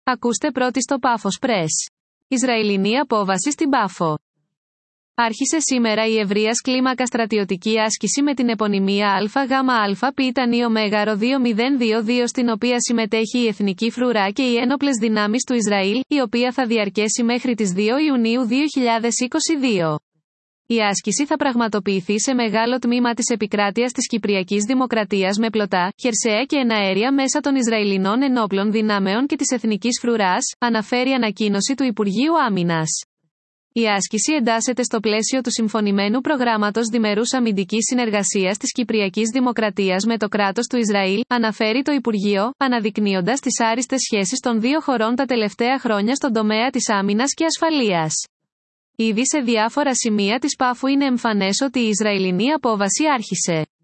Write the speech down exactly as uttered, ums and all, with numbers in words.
Ακούστε πρώτη στο Πάφος Press. Ισραηλινή απόβαση στην Πάφο. Άρχισε σήμερα η ευρείας κλίμακα στρατιωτική άσκηση με την επωνυμία ΑΓΑ Πιτανίο Μέγαρο δύο χιλιάδες είκοσι δύο στην οποία συμμετέχει η Εθνική Φρουρά και οι ένοπλες δυνάμεις του Ισραήλ, η οποία θα διαρκέσει μέχρι τις δύο Ιουνίου δύο χιλιάδες είκοσι δύο. Η άσκηση θα πραγματοποιηθεί σε μεγάλο τμήμα της επικράτειας της Κυπριακής Δημοκρατίας με πλωτά, χερσαία και εναέρια μέσα των Ισραηλινών ενόπλων δυνάμεων και της Εθνικής Φρουράς, αναφέρει ανακοίνωση του Υπουργείου Άμυνας. Η άσκηση εντάσσεται στο πλαίσιο του συμφωνημένου προγράμματος διμερούς αμυντικής συνεργασίας της Κυπριακής Δημοκρατίας με το κράτος του Ισραήλ, αναφέρει το Υπουργείο, αναδεικνύοντας τις άριστες σχέσεις των δύο χωρών τα τελευταία χρόνια στον τομέα της άμυνας και ασφαλείας. Ήδη σε διάφορα σημεία της Πάφου είναι εμφανές ότι η Ισραηλινή απόβαση άρχισε.